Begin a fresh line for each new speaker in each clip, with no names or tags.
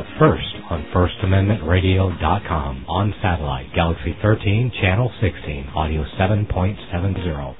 first on FirstAmendmentRadio.com, on satellite, Galaxy 13, Channel 16, Audio 7.70.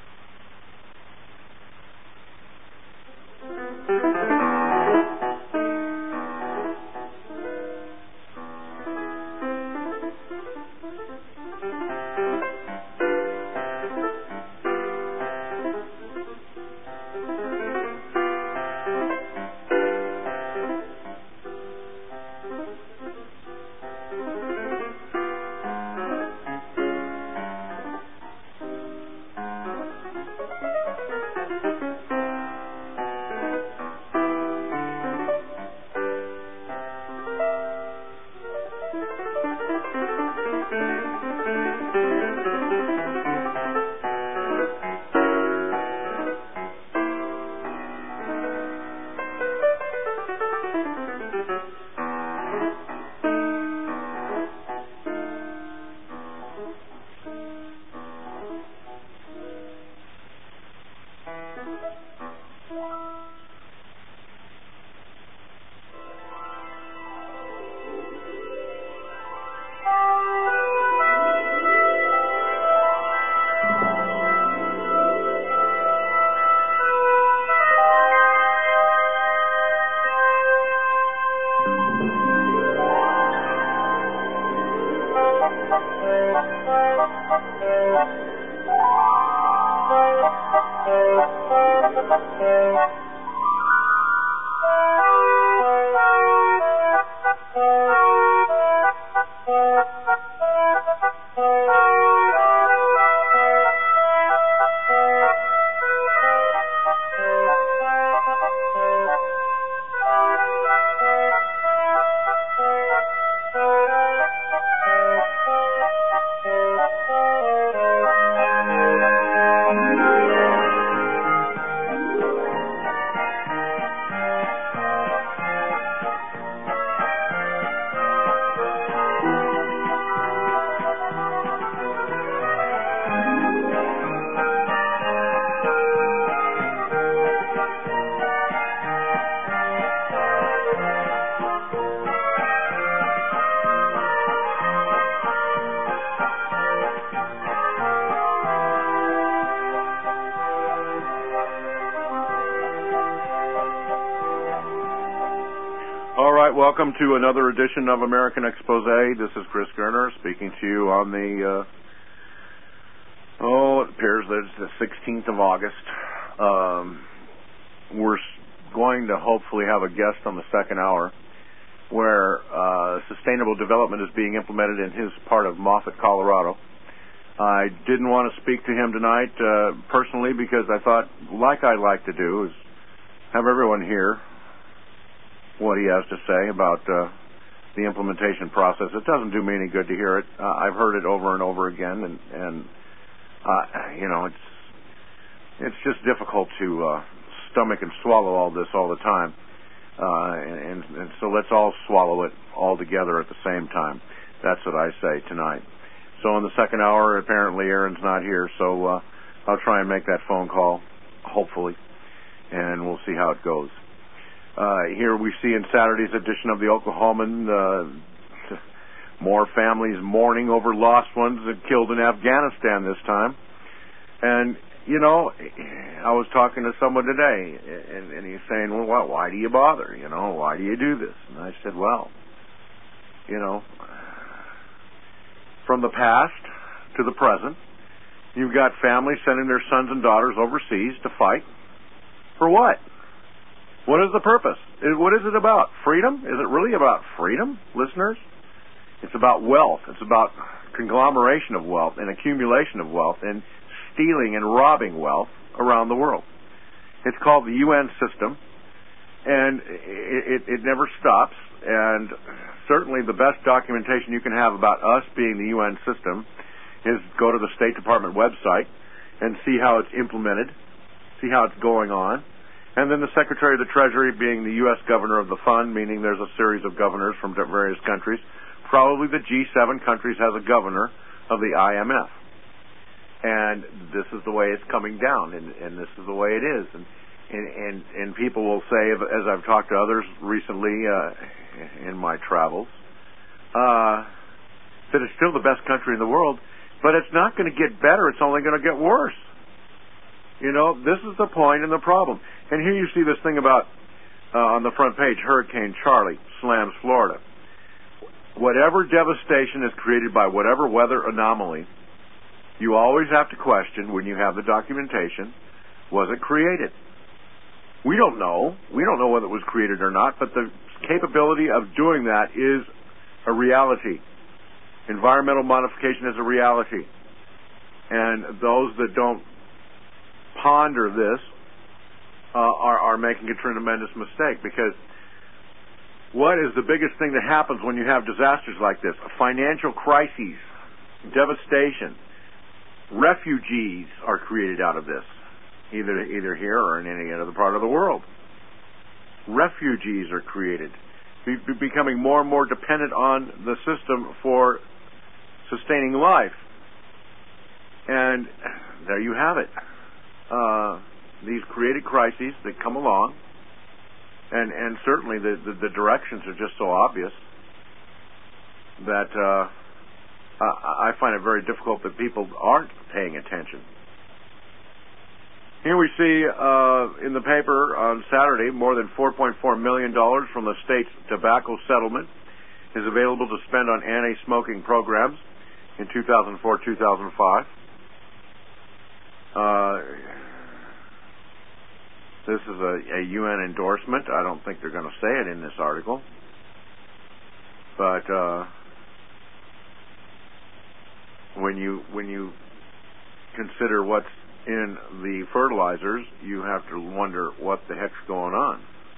Welcome to another edition of American Expose. This is Chris Gerner speaking to you on the, it appears that it's the 16th of August. We're going to hopefully have a guest on the second hour where sustainable development is being implemented in his part of Moffat, Colorado. I didn't want to speak to him tonight personally because I thought, like I like to do, is have everyone hear what he has to say about the implementation process. It doesn't do me any good to hear it. I've heard it over and over again, and it's just difficult to stomach and swallow all this all the time. And so let's all swallow it all together at the same time. That's what I say tonight. So in the second hour, apparently Aaron's not here, so I'll try and make that phone call, hopefully, and we'll see how it goes. Here we see in Saturday's edition of the Oklahoman, more families mourning over lost ones killed in Afghanistan this time. And, I was talking to someone today, and he's saying, well, why do you bother? Why do you do this? And I said, well, from the past to the present, you've got families sending their sons and daughters overseas to fight. For what? What is the purpose? What is it about? Freedom? Is it really about freedom, listeners? It's about wealth. It's about conglomeration of wealth and accumulation of wealth and stealing and robbing wealth around the world. It's called the UN system, and it never stops. And certainly the best documentation you can have about us being the UN system is go to the State Department website and see how it's implemented, see how it's going on. And then the Secretary of the Treasury being the U.S. governor of the fund, meaning there's a series of governors from various countries. Probably the G7 countries has a governor of the IMF. And this is the way it's coming down, and this is the way it is. And people will say, as I've talked to others recently, in my travels, that it's still the best country in the world, but it's not going to get better. It's only going to get worse. This is the point and the problem. And here you see this thing about, on the front page, Hurricane Charlie slams Florida. Whatever devastation is created by whatever weather anomaly, you always have to question, when you have the documentation, was it created? We don't know. We don't know whether it was created or not, but the capability of doing that is a reality. Environmental modification is a reality. And those that don't ponder this are making a tremendous mistake, because what is the biggest thing that happens when you have disasters like this? Financial crises, devastation. Refugees are created out of this, either here or in any other part of the world. Refugees are created, becoming more and more dependent on the system for sustaining life. And there you have it. These created crises that come along, and certainly the directions are just so obvious that I find it very difficult that people aren't paying attention. Here we see in the paper on Saturday, more than $4.4 million from the state's tobacco settlement is available to spend on anti-smoking programs in 2004-2005. This is a UN endorsement. I don't think they're going to say it in this article. But when you consider what's in the fertilizers, you have to wonder what the heck's going on.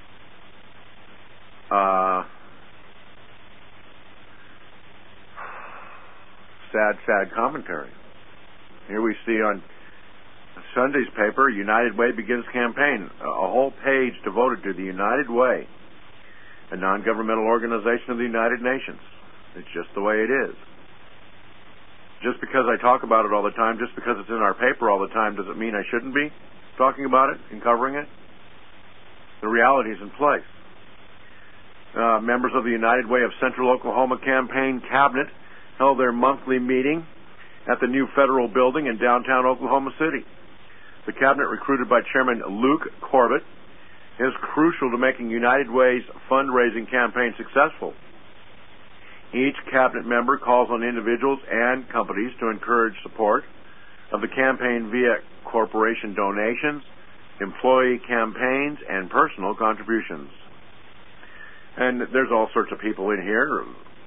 Sad commentary. Here we see on Sunday's paper, United Way begins campaign. A whole page devoted to the United Way, a non-governmental organization of the United Nations. It's just the way it is. Just because I talk about it all the time, just because it's in our paper all the time, does it mean I shouldn't be talking about it and covering it? The reality is in place. Members of the United Way of Central Oklahoma campaign cabinet held their monthly meeting at the new federal building in downtown Oklahoma City. The cabinet, recruited by Chairman Luke Corbett, is crucial to making United Way's fundraising campaign successful. Each cabinet member calls on individuals and companies to encourage support of the campaign via corporation donations, employee campaigns, and personal contributions. And there's all sorts of people in here.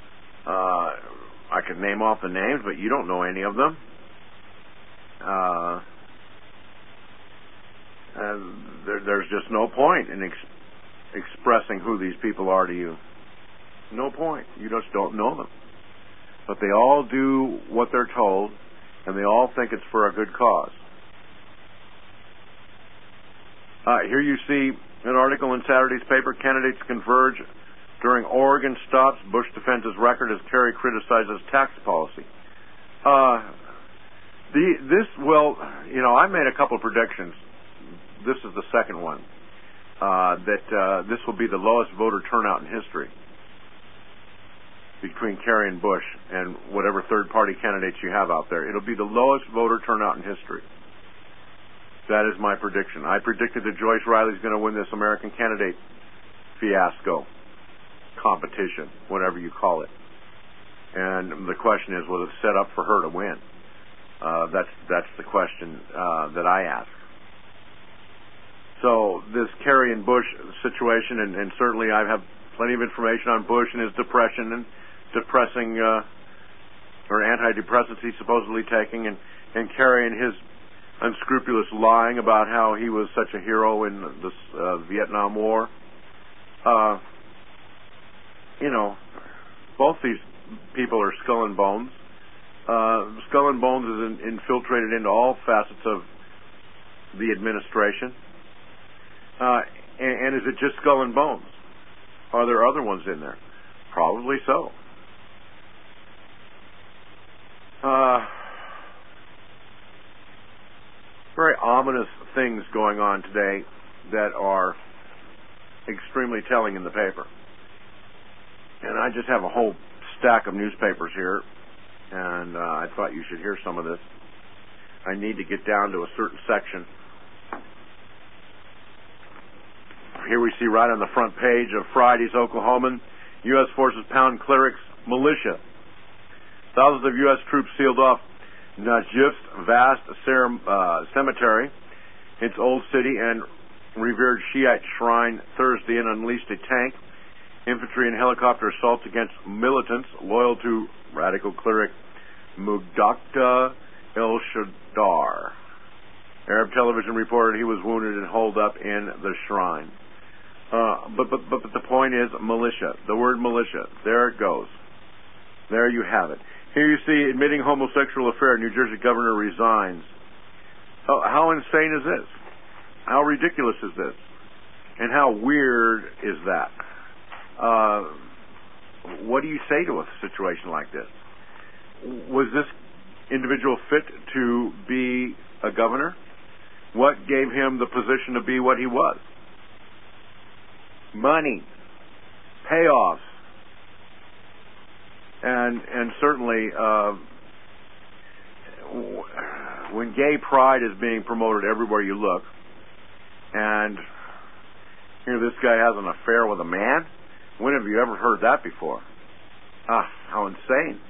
I could name off the names, but you don't know any of them. There's just no point in expressing who these people are to you. No point. You just don't know them. But they all do what they're told, and they all think it's for a good cause. Here you see an article in Saturday's paper, Candidates Converge during Oregon stops. Bush defends his record as Kerry criticizes tax policy. I made a couple of predictions. This is the second one, that this will be the lowest voter turnout in history between Kerry and Bush and whatever third-party candidates you have out there. It'll be the lowest voter turnout in history. That is my prediction. I predicted that Joyce Riley's going to win this American candidate fiasco, competition, whatever you call it. And the question is, was it set up for her to win? That's the question that I ask. So this Kerry and Bush situation, and certainly I have plenty of information on Bush and his depression and depressing or antidepressants he's supposedly taking, and Kerry and his unscrupulous lying about how he was such a hero in the Vietnam War. Both these people are skull and bones. Skull and Bones is infiltrated into all facets of the administration. And is it just Skull and Bones? Are there other ones in there? Probably so. Very ominous things going on today that are extremely telling in the paper. I just have a whole stack of newspapers here, and I thought you should hear some of this. I need to get down to a certain section. Here we see right on the front page of Friday's Oklahoman, U.S. forces pound clerics militia. Thousands of U.S. troops sealed off Najif's vast cemetery, its old city and revered Shiite shrine, Thursday, and unleashed a tank, infantry, and helicopter assaults against militants loyal to radical cleric Muqtada el-Shaddar. Arab television reported he was wounded and holed up in the shrine. But the point is militia. The word militia. There it goes. There you have it. Here you see admitting homosexual affair. New Jersey governor resigns. Oh, how insane is this? How ridiculous is this? And how weird is that? What do you say to a situation like this? Was this individual fit to be a governor? What gave him the position to be what he was? Money, payoffs, and certainly when gay pride is being promoted everywhere you look, and here this guy has an affair with a man. When have you ever heard that before? How insane.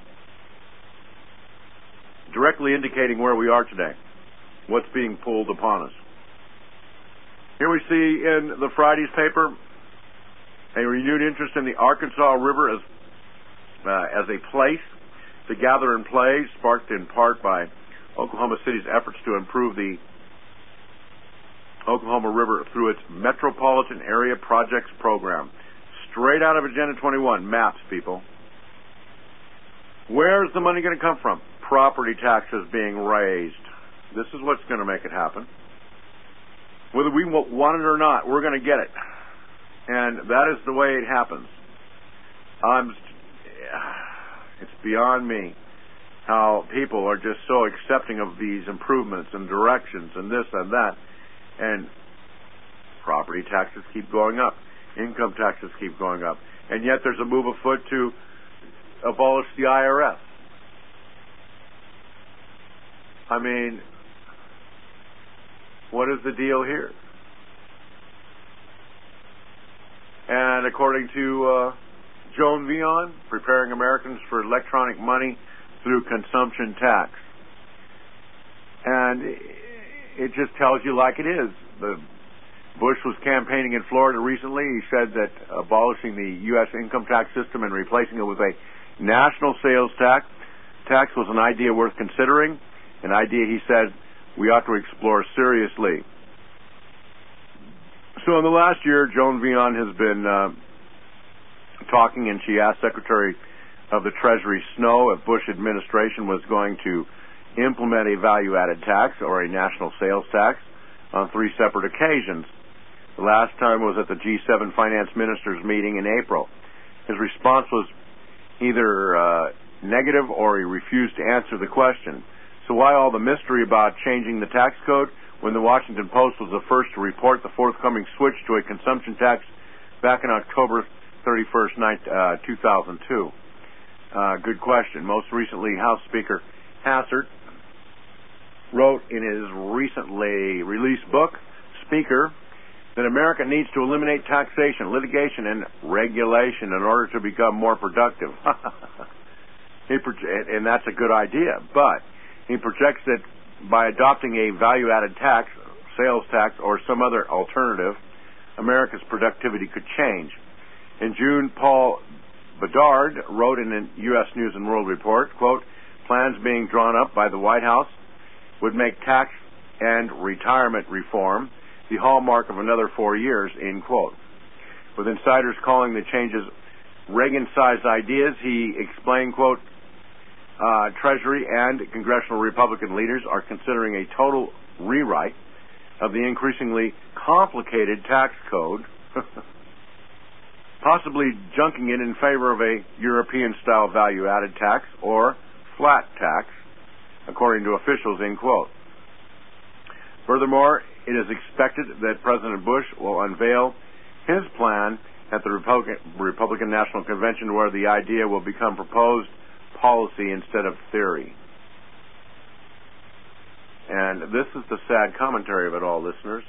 Directly indicating where we are today, what's being pulled upon us. Here we see in the Friday's paper a renewed interest in the Arkansas River as a place to gather and play, sparked in part by Oklahoma City's efforts to improve the Oklahoma River through its Metropolitan Area Projects Program. Straight out of Agenda 21, maps, people. Where's the money going to come from? Property taxes being raised. This is what's going to make it happen. Whether we want it or not, we're going to get it. And that is the way it happens. It's beyond me how people are just so accepting of these improvements and directions and this and that. And property taxes keep going up. Income taxes keep going up. And yet there's a move afoot to abolish the IRS. I mean, what is the deal here? And according to Joan Vion, preparing Americans for electronic money through consumption tax. And it just tells you like it is. Bush was campaigning in Florida recently. He said that abolishing the U.S. income tax system and replacing it with a national sales tax was an idea worth considering, an idea, he said, we ought to explore seriously. So in the last year, Joan Vion has been talking, and she asked Secretary of the Treasury Snow if Bush administration was going to implement a value-added tax or a national sales tax on 3 separate occasions. The last time was at the G7 finance ministers meeting in April. His response was either negative or he refused to answer the question. So why all the mystery about changing the tax code when the Washington Post was the first to report the forthcoming switch to a consumption tax back in October 31st, 2002? Good question. Most recently, House Speaker Hassert wrote in his recently released book, Speaker, that America needs to eliminate taxation, litigation, and regulation in order to become more productive. And that's a good idea, but he projects that by adopting a value-added tax, sales tax, or some other alternative, America's productivity could change. In June, Paul Bedard wrote in a U.S. News and World Report, quote, plans being drawn up by the White House would make tax and retirement reform the hallmark of another 4 years, end quote. With insiders calling the changes Reagan-sized ideas, he explained, quote, Treasury and congressional Republican leaders are considering a total rewrite of the increasingly complicated tax code, possibly junking it in favor of a European-style value-added tax or flat tax, according to officials, end quote. Furthermore, it is expected that President Bush will unveil his plan at the Republican National Convention, where the idea will become proposed policy instead of theory. And this is the sad commentary of it all, listeners.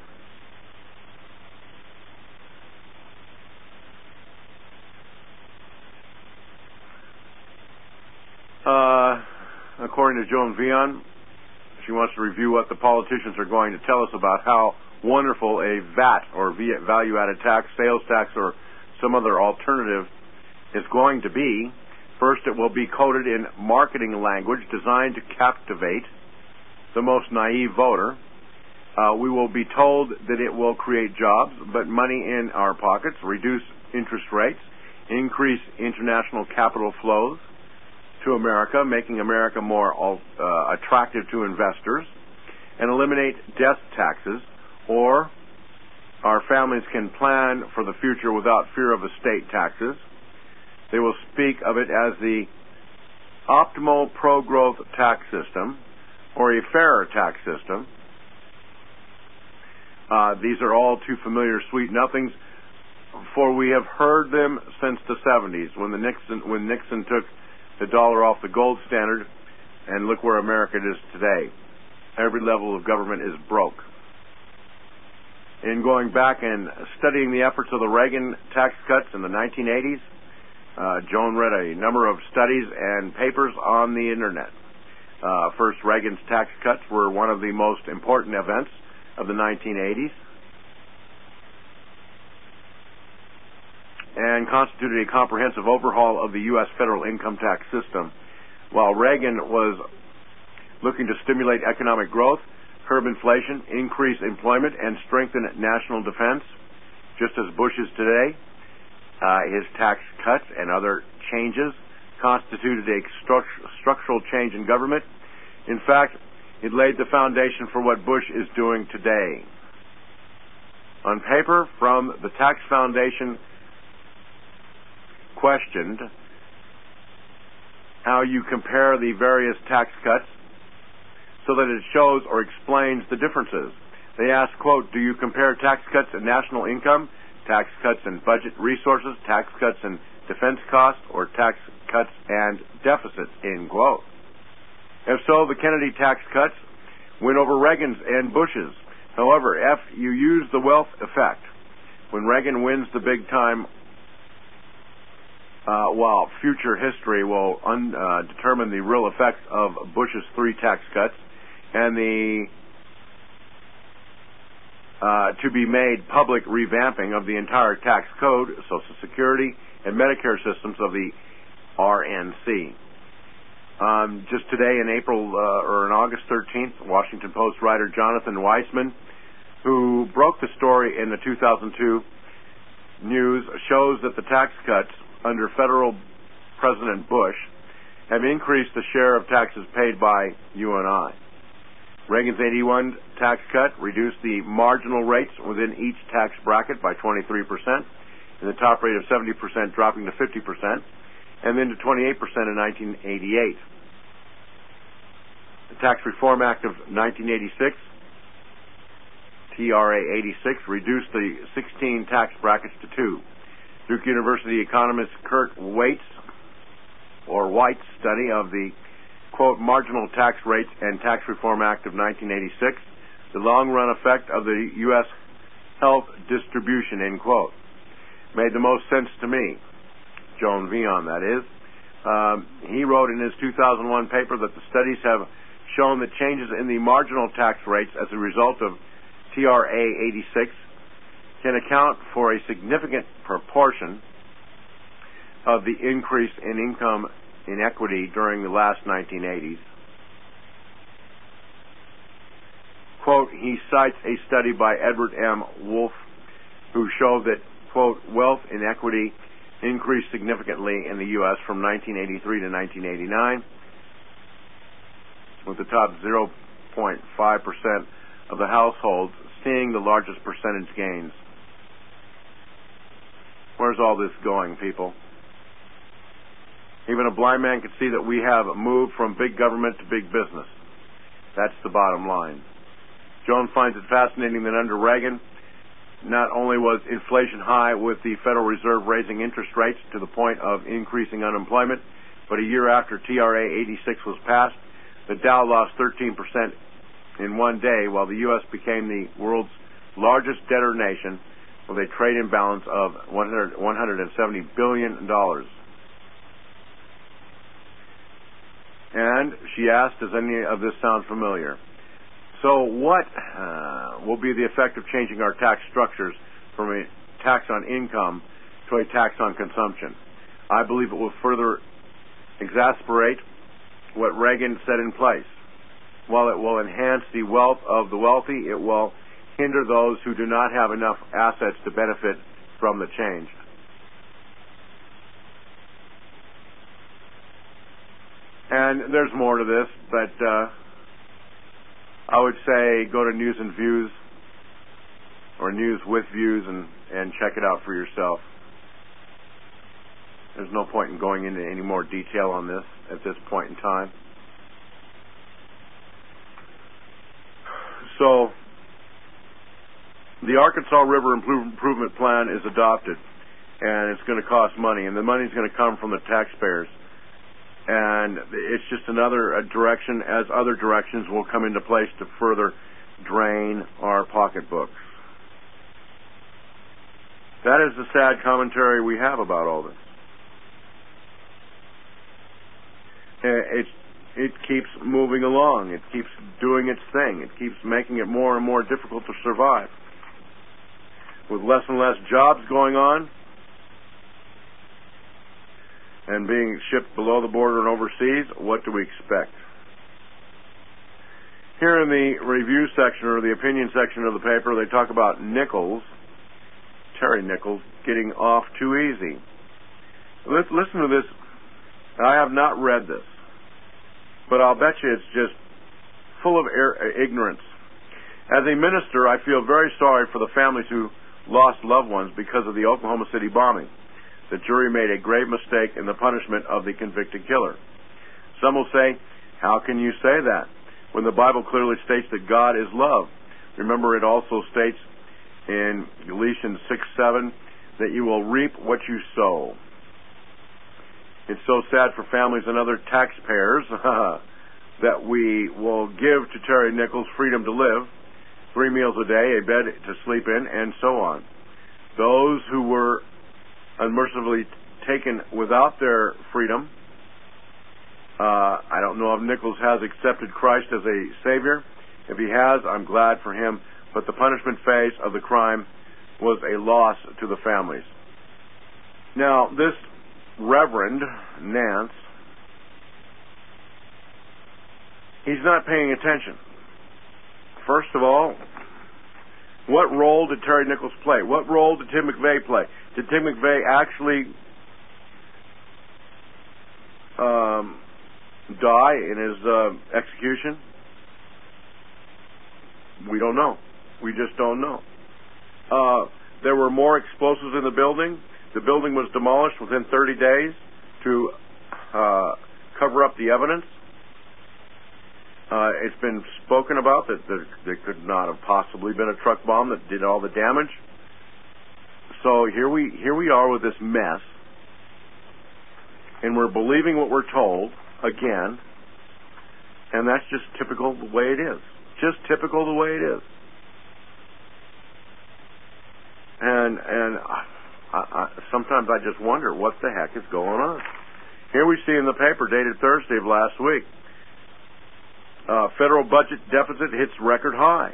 According to Joan Vion, she wants to review what the politicians are going to tell us about how wonderful a VAT, or value-added tax, sales tax, or some other alternative is going to be. First, it will be coded in marketing language designed to captivate the most naive voter. We will be told that it will create jobs, but money in our pockets, reduce interest rates, increase international capital flows to America, making America more attractive to investors, and eliminate death taxes, or our families can plan for the future without fear of estate taxes. They will speak of it as the optimal pro-growth tax system, or a fairer tax system. These are all too familiar sweet nothings, for we have heard them since the 70s, when Nixon took the dollar off the gold standard, and look where America is today. Every level of government is broke. In going back and studying the efforts of the Reagan tax cuts in the 1980s, Joan read a number of studies and papers on the internet. First, Reagan's tax cuts were one of the most important events of the 1980s and constituted a comprehensive overhaul of the U.S. federal income tax system. While Reagan was looking to stimulate economic growth, curb inflation, increase employment, and strengthen national defense, just as Bush is today, his tax cuts and other changes constituted a structural change in government. In fact, it laid the foundation for what Bush is doing today. On paper, from the Tax Foundation, questioned how you compare the various tax cuts so that it shows or explains the differences. They asked, quote, do you compare tax cuts and national income, tax cuts and budget resources, tax cuts and defense costs, or tax cuts and deficits, end quote. If so, the Kennedy tax cuts went over Reagan's and Bush's. However, if you use the wealth effect, when Reagan wins the big time, while future history will determine the real effects of Bush's 3 tax cuts and the to be made public revamping of the entire tax code, Social Security, and Medicare systems of the RNC. Just today, in August 13th, Washington Post writer Jonathan Weissman, who broke the story in the 2002 news, shows that the tax cuts under federal President Bush have increased the share of taxes paid by you and I. Reagan's 81 tax cut reduced the marginal rates within each tax bracket by 23%, and the top rate of 70% dropping to 50%, and then to 28% in 1988. The Tax Reform Act of 1986, TRA 86, reduced the 16 tax brackets to 2. Duke University economist Kurt White's study of the, quote, marginal tax rates and Tax Reform Act of 1986, the long-run effect of the U.S. health distribution, end quote, made the most sense to me. Joan Vion, that is. He wrote in his 2001 paper that the studies have shown that changes in the marginal tax rates as a result of TRA 86 can account for a significant proportion of the increase in income inequity during the last 1980s. Quote, he cites a study by Edward M. Wolf, who showed that, quote, wealth inequity increased significantly in the U.S. from 1983 to 1989, with the top 0.5% of the households seeing the largest percentage gains. Where's all this going, people? Even a blind man can see that we have moved from big government to big business. That's the bottom line. Joan finds it fascinating that under Reagan, not only was inflation high with the Federal Reserve raising interest rates to the point of increasing unemployment, but a year after TRA 86 was passed, the Dow lost 13% in one day, while the U.S. became the world's largest debtor nation with a trade imbalance of $170 billion. And she asked, does any of this sound familiar? So what will be the effect of changing our tax structures from a tax on income to a tax on consumption? I believe it will further exacerbate what Reagan set in place. While it will enhance the wealth of the wealthy, it will hinder those who do not have enough assets to benefit from the change. And there's more to this, but I would say go to News and Views or News with Views and check it out for yourself. There's no point in going into any more detail on this at this point in time. So, the Arkansas River Improvement Plan is adopted, and it's going to cost money, and the money's going to come from the taxpayers. And it's just another direction, as other directions will come into place to further drain our pocketbooks. That is the sad commentary we have about all this. It keeps moving along. It keeps doing its thing. It keeps making it more and more difficult to survive. With less and less jobs going on and being shipped below the border and overseas, what do we expect? Here in the review section or the opinion section of the paper, they talk about Nichols, Terry Nichols, getting off too easy. Listen to this. I have not read this, but I'll bet you it's just full of ignorance. As a minister, I feel very sorry for the families who lost loved ones because of the Oklahoma City bombing. The jury made a grave mistake in the punishment of the convicted killer. Some will say, how can you say that, when the Bible clearly states that God is love? Remember, it also states in Galatians 6:7 that you will reap what you sow. It's so sad for families and other taxpayers that we will give to Terry Nichols freedom to live, 3 meals a day, a bed to sleep in, and so on. Those who were unmercifully taken without their freedom, I don't know if Nichols has accepted Christ as a Savior. If he has, I'm glad for him, but the punishment phase of the crime was a loss to the families. Now, this Reverend Nance, he's not paying attention. First of all, what role did Terry Nichols play? What role did Tim McVeigh play? Did Tim McVeigh actually die in his execution? We don't know. We just don't know. There were more explosives in the building. The building was demolished within 30 days to cover up the evidence. It's been spoken about that there could not have possibly been a truck bomb that did all the damage. So here we are with this mess, and we're believing what we're told again, and that's just typical the way it is. Just typical the way it is. And sometimes I just wonder what the heck is going on. Here we see in the paper dated Thursday of last week, federal budget deficit hits record high.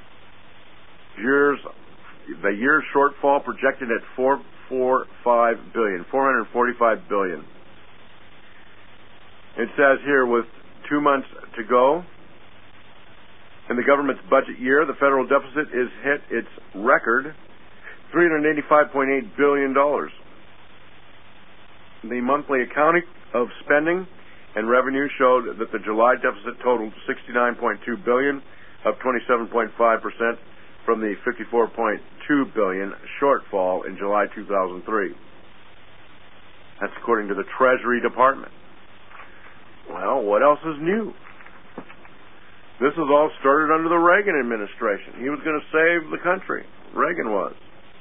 The year's shortfall projected at $445 billion. It says here, with 2 months to go in the government's budget year, the federal deficit is hit its record $385.8 billion. The monthly accounting of spending and revenue showed that the July deficit totaled $69.2 billion, up 27.5% from the $54.2 billion shortfall in July 2003. That's according to the Treasury Department. Well, what else is new? This was all started under the Reagan administration. He was going to save the country. Reagan was.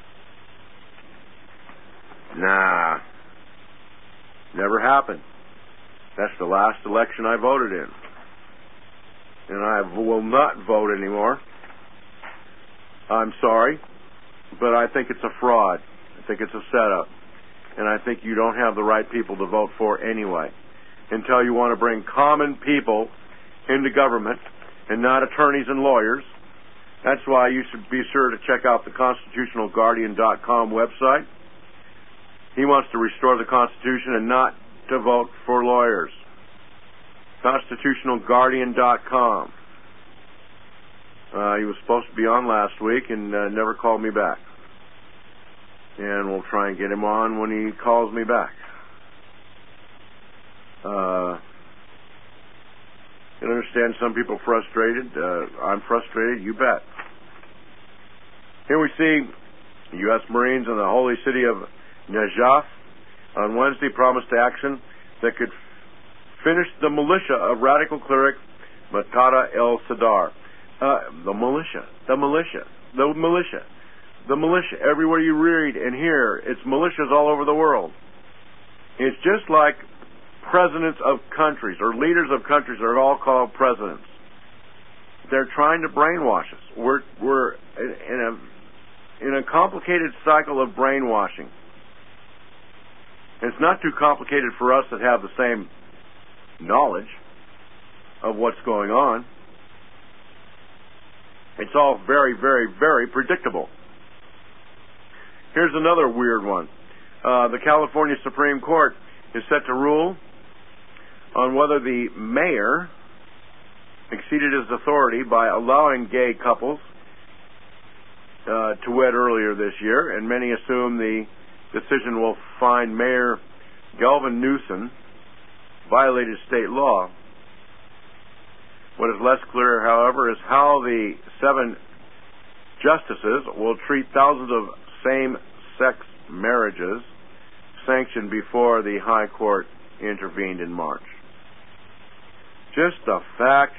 Nah. Never happened. That's the last election I voted in. And I will not vote anymore. I'm sorry, but I think it's a fraud. I think it's a setup. And I think you don't have the right people to vote for anyway. Until you want to bring common people into government and not attorneys and lawyers. That's why you should be sure to check out the ConstitutionalGuardian.com website. He wants to restore the Constitution and not to vote for lawyers. ConstitutionalGuardian.com. He was supposed to be on last week and never called me back. And we'll try and get him on when he calls me back. I understand some people frustrated. I'm frustrated, you bet. Here we see U.S. Marines in the holy city of Najaf on Wednesday promised action that could finish the militia of radical cleric Muqtada al-Sadr. The militia. Everywhere you read and hear, it's militias all over the world. It's just like presidents of countries or leaders of countries are all called presidents. They're trying to brainwash us. We're in a complicated cycle of brainwashing. It's not too complicated for us that have the same knowledge of what's going on. It's all very, very, very predictable. Here's another weird one. The California Supreme Court is set to rule on whether the mayor exceeded his authority by allowing gay couples to wed earlier this year, and many assume the decision will find Mayor Gavin Newsom violated state law. What is less clear, however, is how the 7 justices will treat thousands of same-sex marriages sanctioned before the High Court intervened in March. Just the fact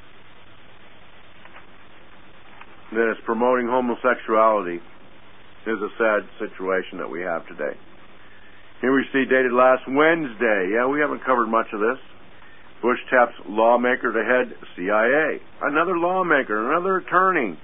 that it's promoting homosexuality is a sad situation that we have today. Here we see, dated last Wednesday. Yeah, we haven't covered much of this. Bush taps lawmaker to head CIA. Another lawmaker, another attorney.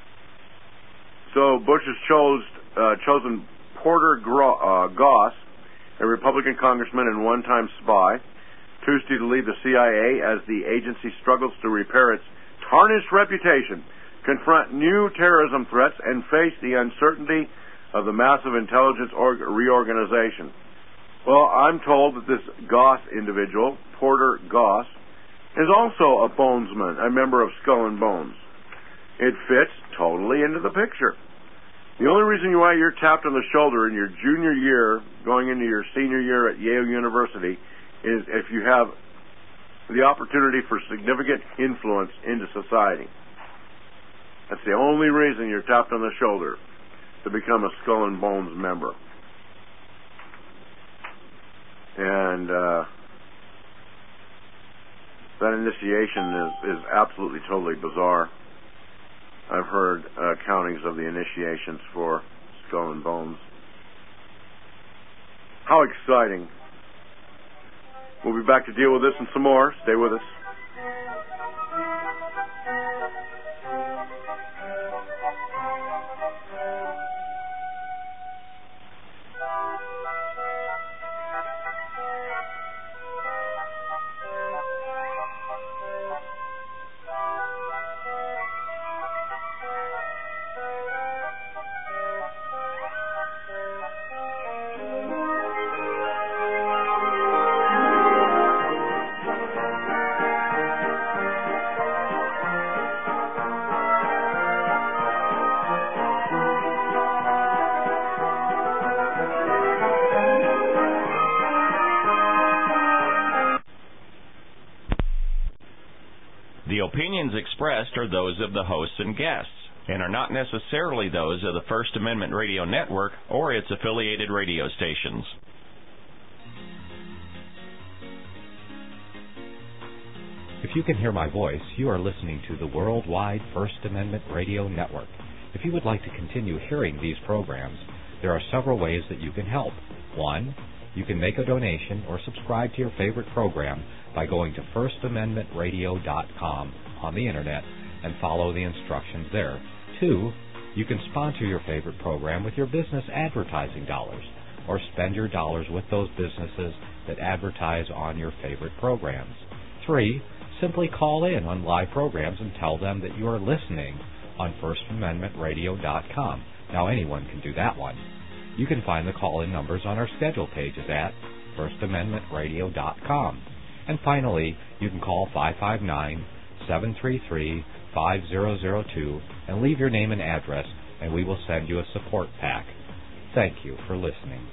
So Bush has chosen Porter Goss, a Republican congressman and one-time spy, Tuesday to lead the CIA as the agency struggles to repair its tarnished reputation, confront new terrorism threats, and face the uncertainty of the massive intelligence reorganization. Well, I'm told that this Goss individual, Porter Goss, is also a bonesman, a member of Skull and Bones. It fits totally into the picture. The only reason why you're tapped on the shoulder in your junior year, going into your senior year at Yale University, is if you have the opportunity for significant influence into society. That's the only reason you're tapped on the shoulder, to become a Skull and Bones member. And that initiation is absolutely, totally bizarre. I've heard countings of the initiations for Skull and Bones. How exciting. We'll be back to deal with this and some more. Stay with us.
The opinions expressed are those of the hosts and guests, and are not necessarily those of the First Amendment Radio Network or its affiliated radio stations.
If you can hear my voice, you are listening to the Worldwide First Amendment Radio Network. If you would like to continue hearing these programs, there are several ways that you can help. 1. You can make a donation or subscribe to your favorite program by going to firstamendmentradio.com on the Internet and follow the instructions there. 2. You can sponsor your favorite program with your business advertising dollars, or spend your dollars with those businesses that advertise on your favorite programs. 3. Simply call in on live programs and tell them that you are listening on firstamendmentradio.com. Now anyone can do that one. You can find the call-in numbers on our schedule pages at firstamendmentradio.com. And finally, you can call 559-733-5002 and leave your name and address, and we will send you a support pack. Thank you for listening.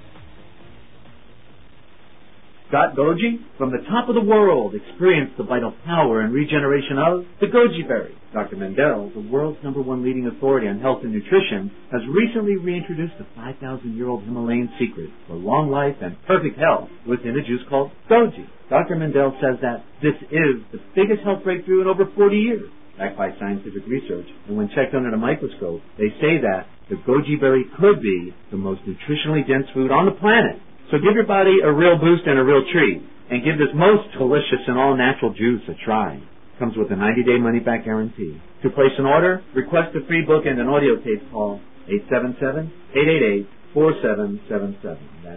Got goji? From the top of the world, experience the vital power and regeneration of the goji berry. Dr. Mendel, the world's #1 leading authority on health and nutrition, has recently reintroduced the 5,000-year-old Himalayan secret for long life and perfect health within a juice called goji. Dr. Mendel says that this is the biggest health breakthrough in over 40 years, backed by scientific research. And when checked under the microscope, they say that the goji berry could be the most nutritionally dense food on the planet. So give your body a real boost and a real treat, and give this most delicious and all-natural juice a try. Comes with a 90-day money-back guarantee. To place an order, request a free book and an audio tape. Call 877-888-4777. That's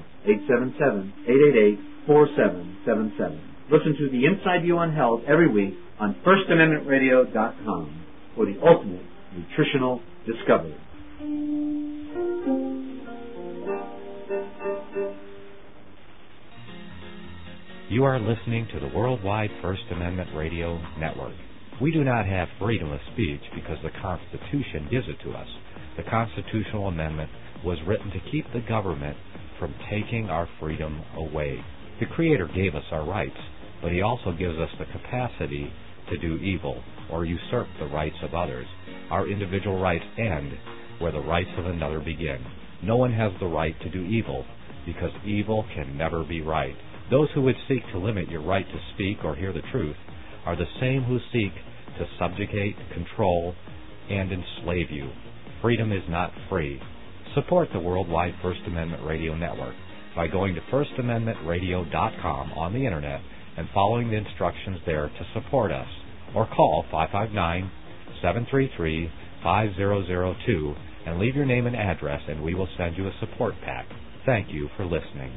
877-888-4777. Listen to The Inside View on Health every week on firstamendmentradio.com for the ultimate nutritional discovery.
You are listening to the Worldwide First Amendment Radio Network. We do not have freedom of speech because the Constitution gives it to us. The constitutional amendment was written to keep the government from taking our freedom away. The Creator gave us our rights, but He also gives us the capacity to do evil or usurp the rights of others. Our individual rights end where the rights of another begin. No one has the right to do evil because evil can never be right. Those who would seek to limit your right to speak or hear the truth are the same who seek to subjugate, control, and enslave you. Freedom is not free. Support the Worldwide First Amendment Radio Network by going to firstamendmentradio.com on the Internet and following the instructions there to support us. Or call 559-733-5002 and leave your name and address, and we will send you a support pack. Thank you for listening.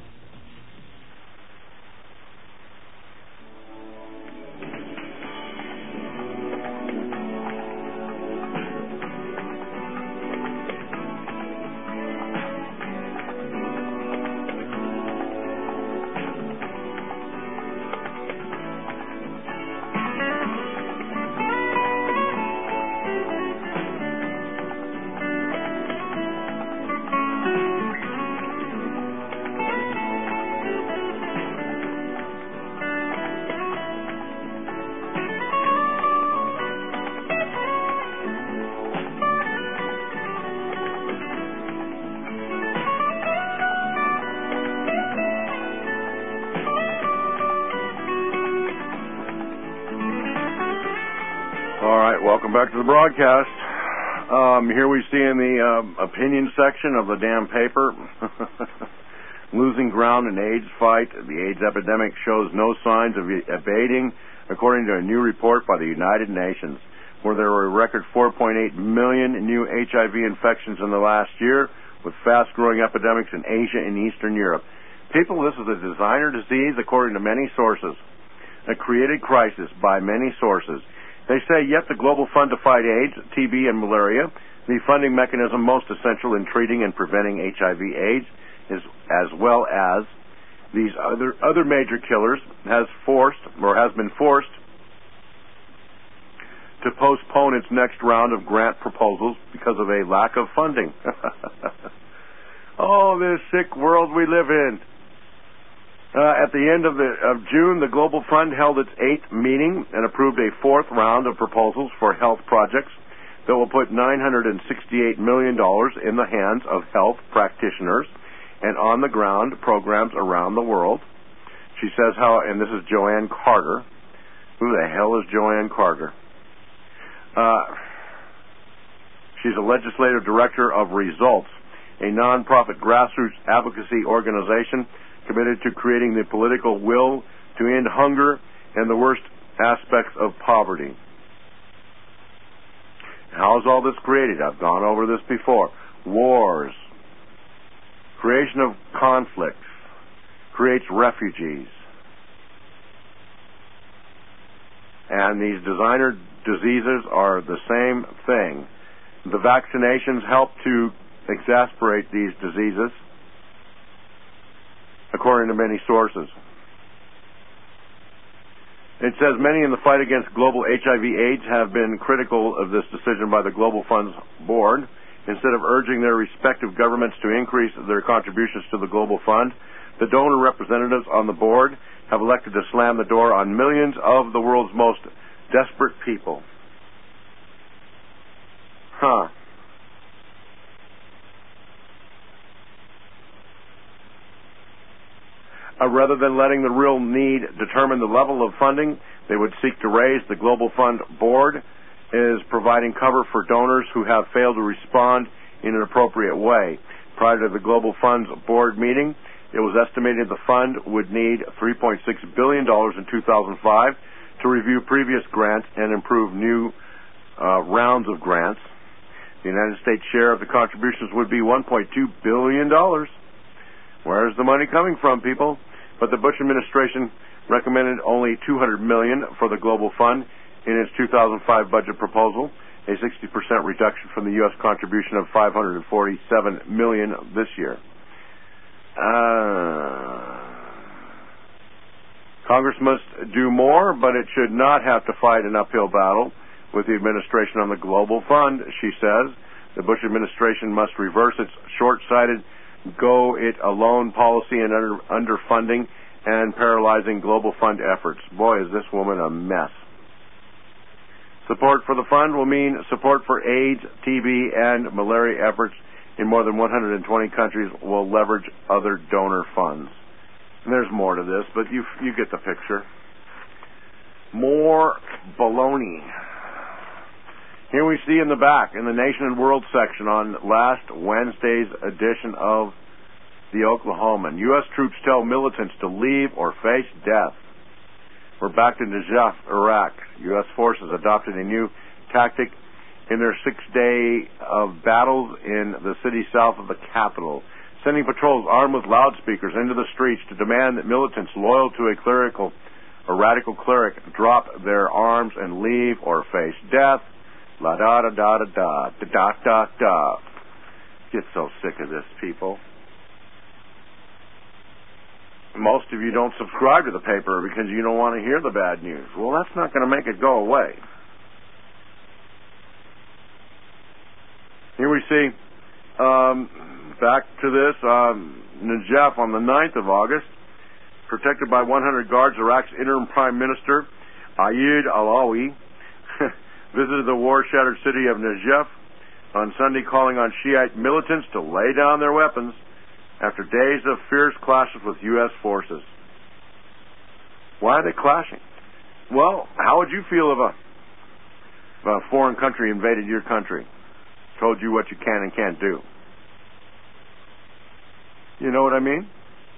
Welcome back to the broadcast. Here we see in the opinion section of the damn paper, losing ground in AIDS fight. The AIDS epidemic shows no signs of abating, according to a new report by the United Nations, where there were a record 4.8 million new HIV infections in the last year, with fast-growing epidemics in Asia and Eastern Europe. People, this is a designer disease, according to many sources, a created crisis by many sources. They say, yet the Global Fund to Fight AIDS, TB, and malaria, the funding mechanism most essential in treating and preventing HIV/AIDS, as well as these other major killers, has been forced to postpone its next round of grant proposals because of a lack of funding. Oh, this sick world we live in. At the end of June, the Global Fund held its 8th meeting and approved a 4th round of proposals for health projects that will put $968 million in the hands of health practitioners and on-the-ground programs around the world. She says and this is Joanne Carter. Who the hell is Joanne Carter? She's a legislative director of Results, a nonprofit grassroots advocacy organization committed to creating the political will to end hunger and the worst aspects of poverty. How is all this created? I've gone over this before. Wars, creation of conflicts, creates refugees. And these designer diseases are the same thing. The vaccinations help to exacerbate these diseases, according to many sources. It says many in the fight against global HIV/AIDS have been critical of this decision by the Global Funds Board. Instead of urging their respective governments to increase their contributions to the Global Fund, the donor representatives on the board have elected to slam the door on millions of the world's most desperate people. Rather than letting the real need determine the level of funding they would seek to raise, the Global Fund Board is providing cover for donors who have failed to respond in an appropriate way. Prior to the Global Fund's board meeting, it was estimated the fund would need $3.6 billion in 2005 to review previous grants and improve new rounds of grants. The United States share of the contributions would be $1.2 billion. Where is the money coming from, people? But the Bush administration recommended only $200 million for the Global Fund in its 2005 budget proposal, a 60% reduction from the U.S. contribution of $547 million this year. Congress must do more, but it should not have to fight an uphill battle with the administration on the Global Fund, she says. The Bush administration must reverse its short-sighted go-it-alone policy and underfunding and paralyzing Global Fund efforts. Boy, is this woman a mess. Support for the fund will mean support for AIDS, TB, and malaria efforts in more than 120 countries will leverage other donor funds. And there's more to this, but you get the picture. More baloney. Here we see in the back, in the Nation and World section on last Wednesday's edition of the Oklahoman, U.S. troops tell militants to leave or face death. We're back to Najaf, Iraq. U.S. forces adopted a new tactic in their 6-day of battles in the city south of the capital, sending patrols armed with loudspeakers into the streets to demand that militants loyal to a radical cleric drop their arms and leave or face death. La da da da da da da da da da. Get so sick of this, people. Most of you don't subscribe to the paper because you don't want to hear the bad news. Well, that's not going to make it go away. Here we see, back to this, Najaf on the 9th of August, protected by 100 guards, Iraq's interim Prime Minister, Ayad Alawi, visited the war-shattered city of Najaf on Sunday, calling on Shiite militants to lay down their weapons after days of fierce clashes with U.S. forces. Why are they clashing? Well, how would you feel if a foreign country invaded your country, told you what you can and can't do? You know what I mean?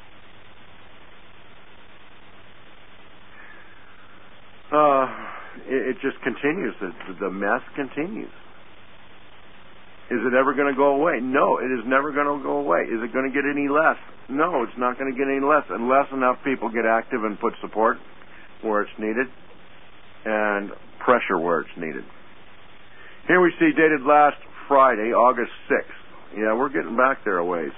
It just continues. The mess continues. Is it ever going to go away? No, it is never going to go away. Is it going to get any less? No, it's not going to get any less unless enough people get active and put support where it's needed and pressure where it's needed. Here we see, dated last Friday, August 6th. Yeah, we're getting back there a ways.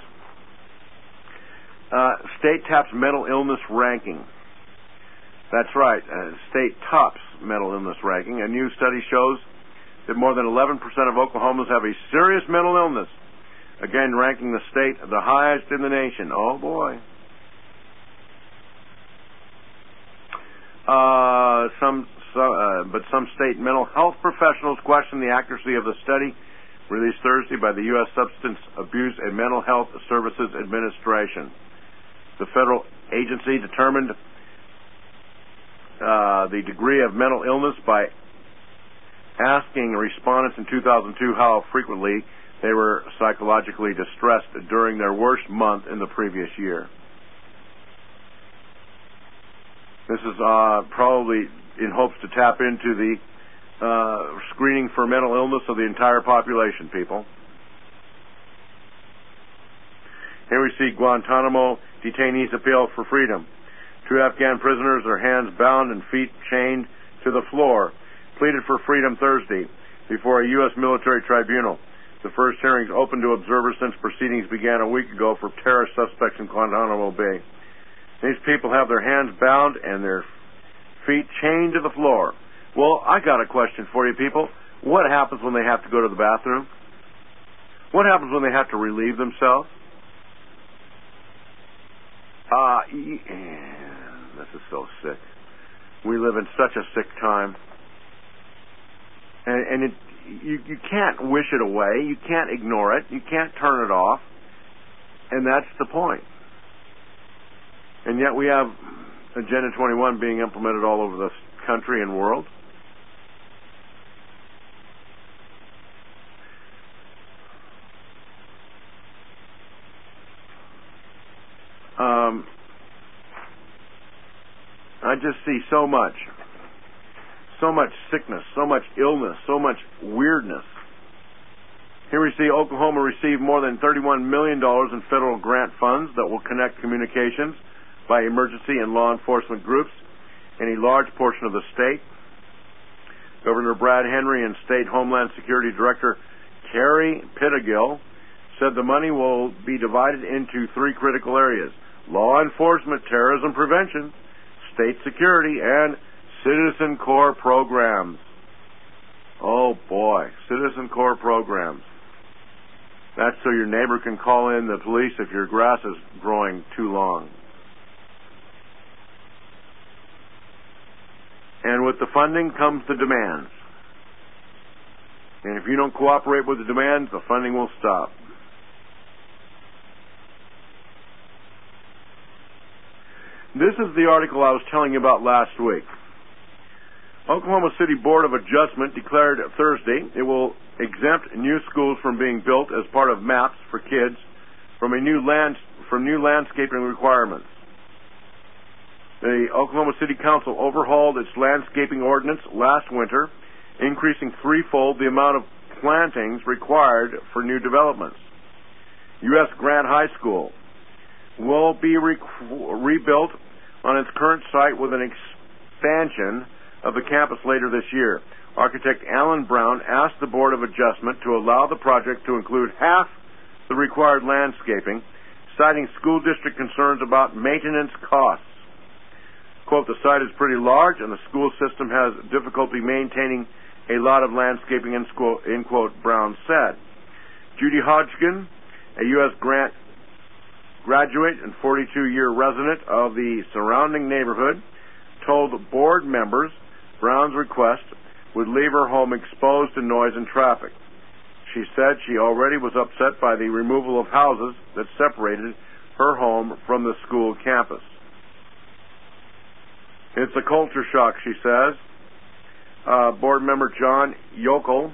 State taps mental illness ranking. That's right, state tops mental illness ranking. A new study shows that more than 11% of Oklahomans have a serious mental illness, again ranking the state the highest in the nation. Oh boy. But some state mental health professionals question the accuracy of the study released Thursday by the U.S. Substance Abuse and Mental Health Services Administration. The federal agency determined the degree of mental illness by asking respondents in 2002 how frequently they were psychologically distressed during their worst month in the previous year. This is probably in hopes to tap into the screening for mental illness of the entire population, people. Here we see Guantanamo detainees appeal for freedom. 2 Afghan prisoners, their hands bound and feet chained to the floor, pleaded for freedom Thursday before a U.S. military tribunal. The first hearings open to observers since proceedings began a week ago for terrorist suspects in Guantanamo Bay. These people have their hands bound and their feet chained to the floor. Well, I got a question for you people. What happens when they have to go to the bathroom? What happens when they have to relieve themselves? This is so sick. We live in such a sick time. And you can't wish it away. You can't ignore it. You can't turn it off. And that's the point. And yet we have Agenda 21 being implemented all over this country and world. I just see so much sickness, so much illness, so much weirdness. Here we see Oklahoma received more than $31 million in federal grant funds that will connect communications by emergency and law enforcement groups in a large portion of the state. Governor Brad Henry and State Homeland Security Director Carrie Pittegill said the money will be divided into 3 critical areas: law enforcement, terrorism prevention, state security, and Citizen Corps programs. Oh boy, Citizen Corps programs. That's so your neighbor can call in the police if your grass is growing too long. And with the funding comes the demands. And if you don't cooperate with the demands, the funding will stop. This is the article I was telling you about last week. Oklahoma City Board of Adjustment declared Thursday it will exempt new schools from being built as part of MAPS for kids from new landscaping requirements. The Oklahoma City Council overhauled its landscaping ordinance last winter, increasing threefold the amount of plantings required for new developments. U.S. Grant High School will be rebuilt on its current site with an expansion of the campus later this year. Architect Alan Brown asked the Board of Adjustment to allow the project to include half the required landscaping, citing school district concerns about maintenance costs. Quote, the site is pretty large and the school system has difficulty maintaining a lot of landscaping, end quote, Brown said. Judy Hodgkin, a U.S. Grant graduate and 42-year resident of the surrounding neighborhood, told board members Brown's request would leave her home exposed to noise and traffic. She said she already was upset by the removal of houses that separated her home from the school campus. It's a culture shock, she says. Board member John Yackel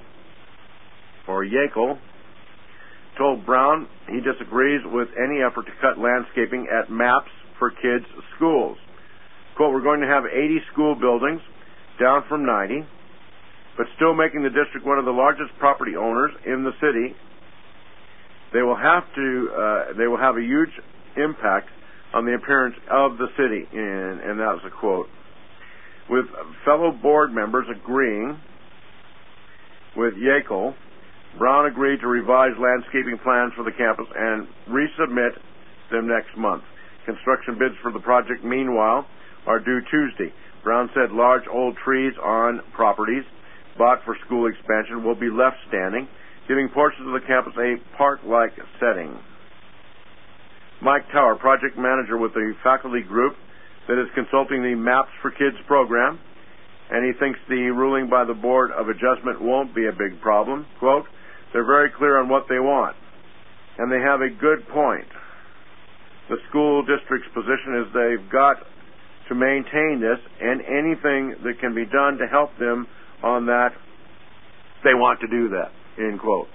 told Brown he disagrees with any effort to cut landscaping at MAPS for kids' schools. Quote, we're going to have 80 school buildings, down from 90, but still making the district one of the largest property owners in the city. They will have a huge impact on the appearance of the city, and that was a quote. With fellow board members agreeing with Yackel, Brown agreed to revise landscaping plans for the campus and resubmit them next month. Construction bids for the project, meanwhile, are due Tuesday. Brown said large old trees on properties bought for school expansion will be left standing, giving portions of the campus a park-like setting. Mike Tower, project manager with the faculty group that is consulting the MAPS for Kids program, and he thinks the ruling by the Board of Adjustment won't be a big problem. Quote, they're very clear on what they want, and they have a good point. The school district's position is they've got to maintain this, and anything that can be done to help them on that they want to do that, end quote.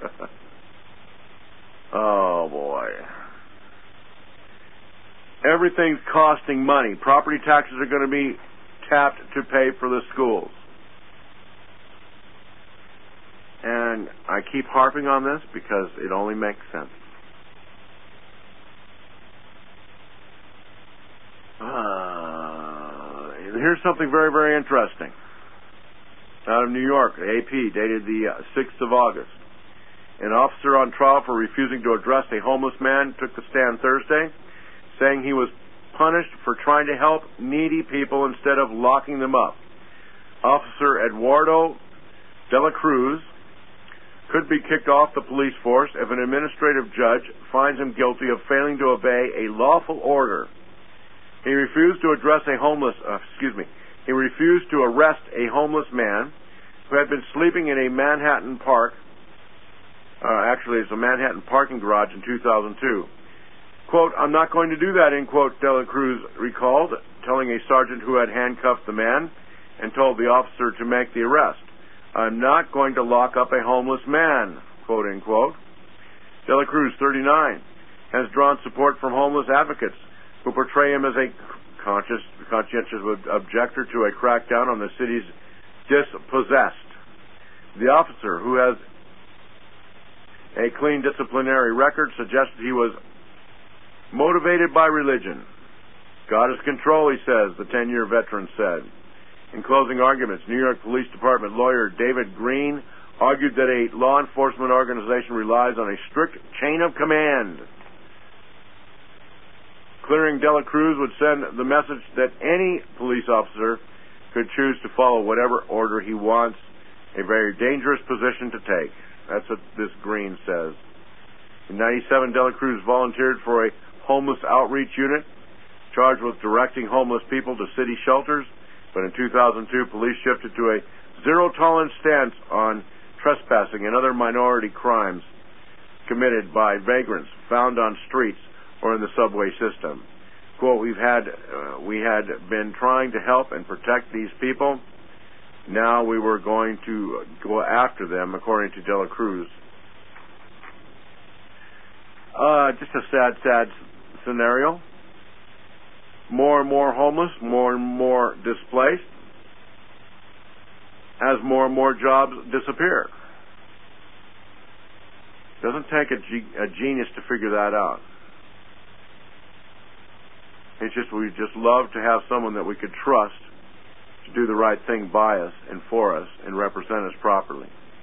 Oh, boy. Everything's costing money. Property taxes are going to be tapped to pay for the schools. And I keep harping on this because it only makes sense. Here's something very, very interesting. Out of New York, AP, dated the 6th of August. An officer on trial for refusing to address a homeless man took the stand Thursday, saying he was punished for trying to help needy people instead of locking them up. Officer Eduardo de la Cruz could be kicked off the police force if an administrative judge finds him guilty of failing to obey a lawful order. He refused to arrest a homeless man who had been sleeping in a Manhattan park. Actually, it's a Manhattan parking garage in 2002. Quote, "I'm not going to do that," end quote, De La Cruz recalled, telling a sergeant who had handcuffed the man and told the officer to make the arrest. "I'm not going to lock up a homeless man," quote, end quote. De La Cruz, 39, has drawn support from homeless advocates who portray him as a conscientious objector to a crackdown on the city's dispossessed. The officer, who has a clean disciplinary record, suggested he was motivated by religion. "God is control," he says, the 10-year veteran said. In closing arguments, New York Police Department lawyer David Green argued that a law enforcement organization relies on a strict chain of command. Clearing De La Cruz would send the message that any police officer could choose to follow whatever order he wants, a very dangerous position to take. That's what this Green says. In 1997, De La Cruz volunteered for a homeless outreach unit, charged with directing homeless people to city shelters, but in 2002, police shifted to a zero-tolerance stance on trespassing and other minority crimes committed by vagrants found on streets or in the subway system. Quote, we had been trying to help and protect these people. Now we were going to go after them, according to De La Cruz. Just a sad scenario. More and more homeless, more and more displaced, as more and more jobs disappear. Doesn't take a genius to figure that out. It's just we just love to have someone that we could trust to do the right thing by us and for us and represent us properly.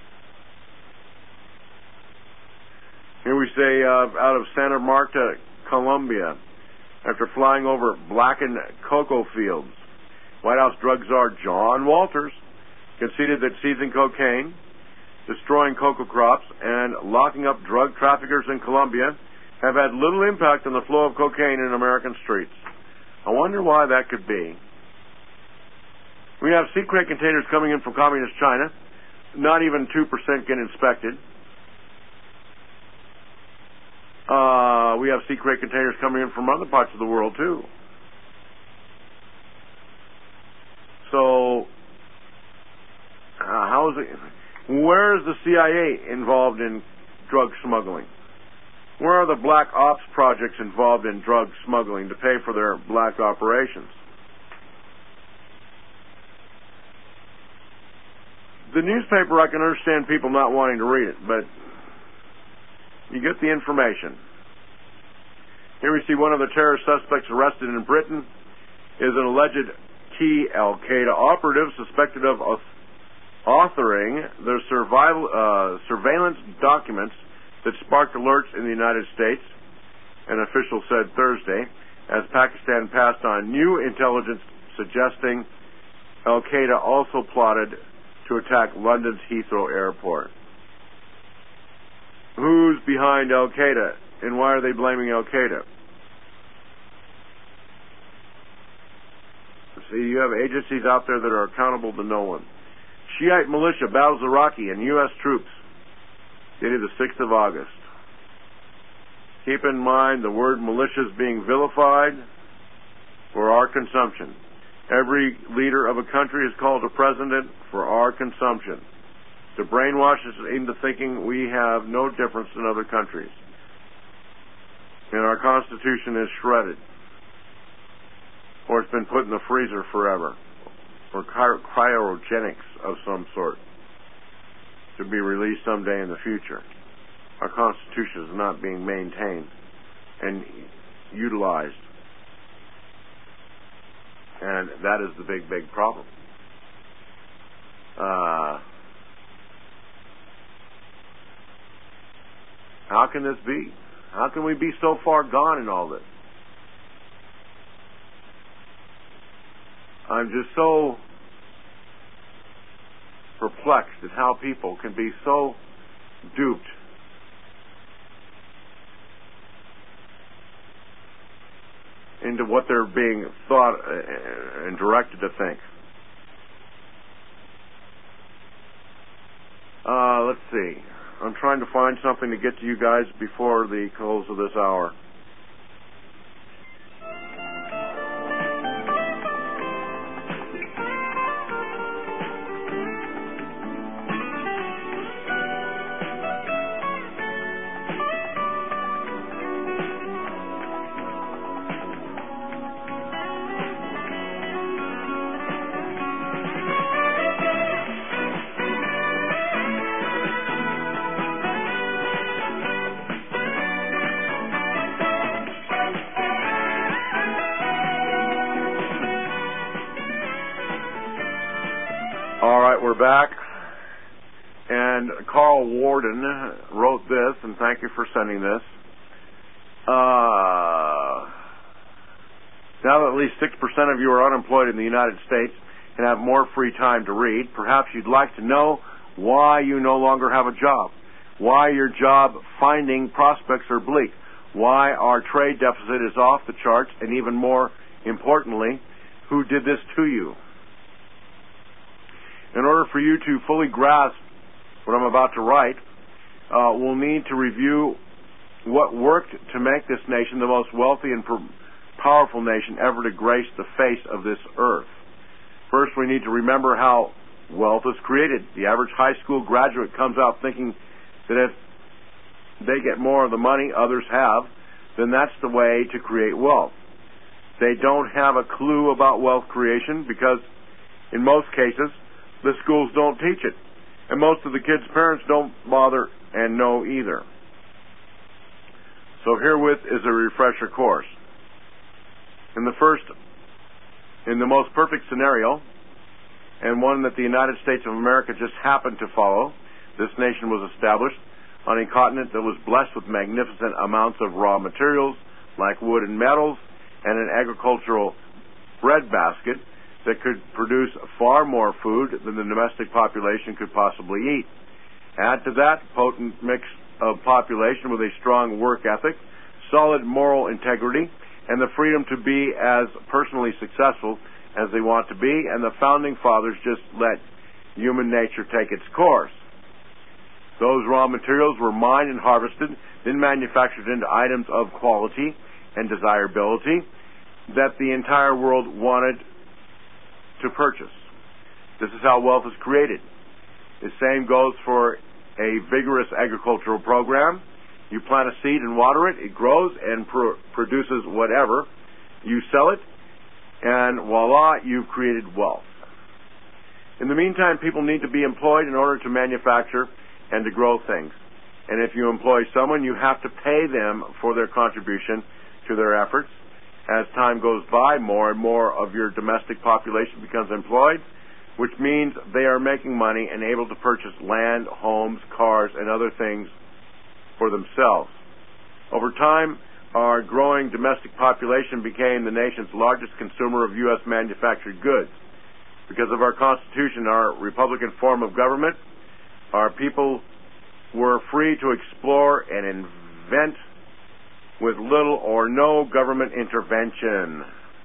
Here we say out of Santa Marta, Colombia, after flying over blackened cocoa fields, White House drug czar John Walters conceded that seizing cocaine, destroying cocoa crops, and locking up drug traffickers in Colombia have had little impact on the flow of cocaine in American streets. I wonder why that could be. We have sea crate containers coming in from communist China. Not even 2% get inspected. We have sea crate containers coming in from other parts of the world, too. So, how is it? Where is the CIA involved in drug smuggling? Where are the black ops projects involved in drug smuggling to pay for their black operations? The newspaper, I can understand people not wanting to read it, but you get the information. Here we see one of the terror suspects arrested in Britain is an alleged key Al-Qaeda operative suspected of authoring the surveillance documents that sparked alerts in the United States, an official said Thursday, as Pakistan passed on new intelligence suggesting Al-Qaeda also plotted to attack London's Heathrow Airport. Who's behind Al-Qaeda, and why are they blaming Al-Qaeda? See, you have agencies out there that are accountable to no one. Shiite militia battles Iraqi and U.S. troops, dated the 6th of August. Keep in mind the word militia is being vilified for our consumption. Every leader of a country is called a president for our consumption. to brainwash us into thinking we have no difference in other countries. And our Constitution is shredded, or it's been put in the freezer forever, or cryogenics of some sort to be released someday in the future. Our Constitution is not being maintained and utilized. And that is the big, big problem. How can this be? How can we be so far gone in all this? I'm just so perplexed at how people can be so duped into what they're being thought and directed to think. Let's see. I'm trying to find something to get to you guys before the close of this hour. We're back, and Carl Warden wrote this, and thank you for sending this. Now that at least 6% of you are unemployed in the United States and have more free time to read, perhaps you'd like to know why you no longer have a job, why your job finding prospects are bleak, why our trade deficit is off the charts, and even more importantly, who did this to you. In order for you to fully grasp what I'm about to write, we'll need to review what worked to make this nation the most wealthy and powerful nation ever to grace the face of this earth. First, we need to remember how wealth is created. The average high school graduate comes out thinking that if they get more of the money others have, then that's the way to create wealth. They don't have a clue about wealth creation because, in most cases, the schools don't teach it. And most of the kids' parents don't bother and know either. So herewith is a refresher course. In the most perfect scenario, and one that the United States of America just happened to follow, this nation was established on a continent that was blessed with magnificent amounts of raw materials like wood and metals, and an agricultural breadbasket that could produce far more food than the domestic population could possibly eat. Add to that potent mix of population with a strong work ethic, solid moral integrity, and the freedom to be as personally successful as they want to be, and the founding fathers just let human nature take its course. Those raw materials were mined and harvested, then manufactured into items of quality and desirability that the entire world wanted to purchase. This is how wealth is created. The same goes for a vigorous agricultural program. You plant a seed and water it, it grows and produces whatever. You sell it, and voila, you've created wealth. In the meantime, people need to be employed in order to manufacture and to grow things. And if you employ someone, you have to pay them for their contribution to their efforts. As time goes by, more and more of your domestic population becomes employed, which means they are making money and able to purchase land, homes, cars, and other things for themselves. Over time, our growing domestic population became the nation's largest consumer of U.S. manufactured goods. Because of our Constitution, our Republican form of government, our people were free to explore and invent with little or no government intervention.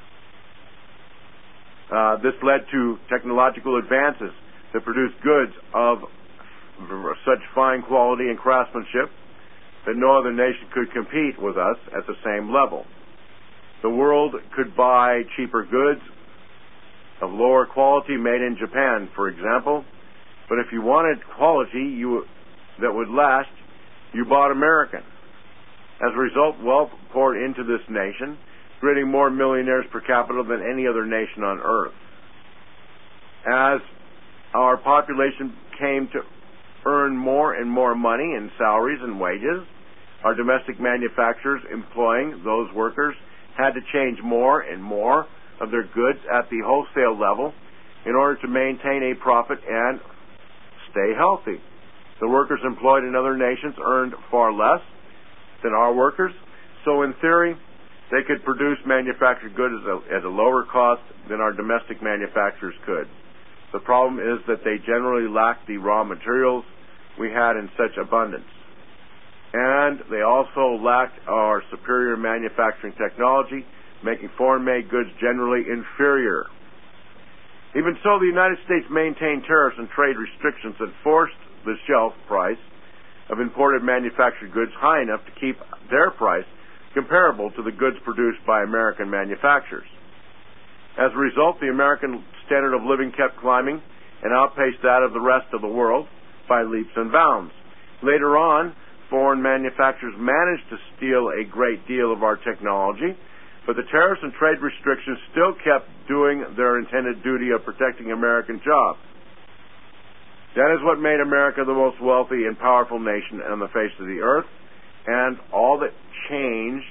This led to technological advances that produced goods of such fine quality and craftsmanship that no other nation could compete with us at the same level. The world could buy cheaper goods of lower quality made in Japan, for example, But if you wanted quality that would last, you bought American. As a result, wealth poured into this nation, creating more millionaires per capita than any other nation on earth. As our population came to earn more and more money in salaries and wages, our domestic manufacturers employing those workers had to change more and more of their goods at the wholesale level in order to maintain a profit and stay healthy. The workers employed in other nations earned far less than our workers, so in theory, they could produce manufactured goods at a lower cost than our domestic manufacturers could. The problem is that they generally lacked the raw materials we had in such abundance. And they also lacked our superior manufacturing technology, making foreign-made goods generally inferior. Even so, the United States maintained tariffs and trade restrictions that forced the shelf price of imported manufactured goods high enough to keep their price comparable to the goods produced by American manufacturers. As a result, the American standard of living kept climbing and outpaced that of the rest of the world by leaps and bounds. Later on, foreign manufacturers managed to steal a great deal of our technology, but the tariffs and trade restrictions still kept doing their intended duty of protecting American jobs. That is what made America the most wealthy and powerful nation on the face of the earth, and all that changed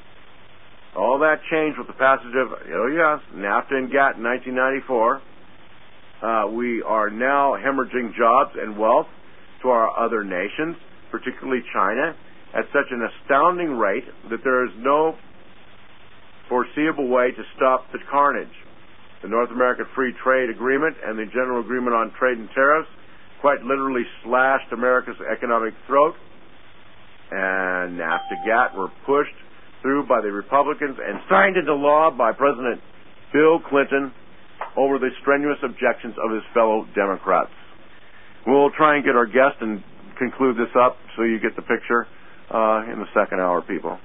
with the passage of, NAFTA and GATT in 1994. We are now hemorrhaging jobs and wealth to our other nations, particularly China, at such an astounding rate that there is no foreseeable way to stop the carnage. The North American Free Trade Agreement and the General Agreement on Trade and Tariffs quite literally slashed America's economic throat, and NAFTA GATT were pushed through by the Republicans and signed into law by President Bill Clinton over the strenuous objections of his fellow Democrats. We'll try and get our guest and conclude this up so you get the picture in the second hour, people.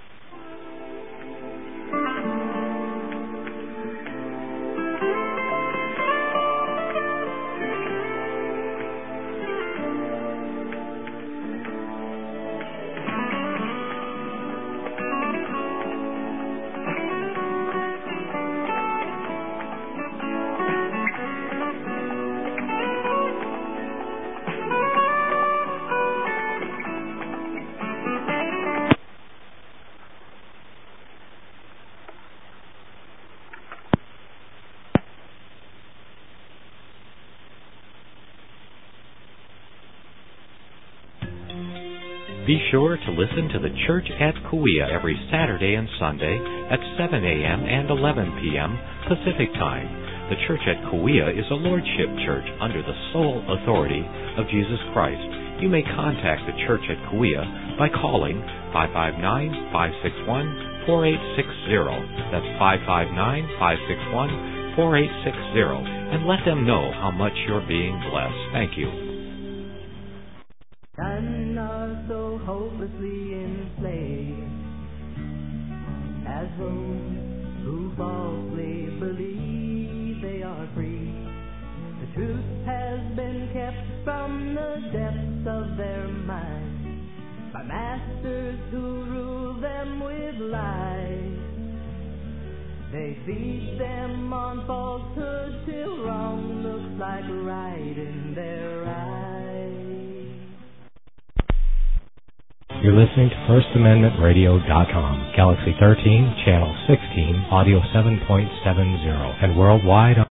Be sure to listen to the Church at Kauai every Saturday and Sunday at 7 a.m. and 11 p.m. Pacific Time. The Church at Kauai is a lordship church under the sole authority of Jesus Christ. You may contact the Church at Kauai by calling 559-561-4860. That's 559-561-4860. And let them know how much you're being blessed. Thank you.
None are so hopelessly enslaved as those who falsely believe they are free. The truth has been kept from the depths of their minds by masters who rule them with lies. They feed them on falsehood till wrong looks like right in their eyes.
You're listening to FirstAmendmentRadio.com, Galaxy 13, Channel 16, Audio 7.70, and worldwide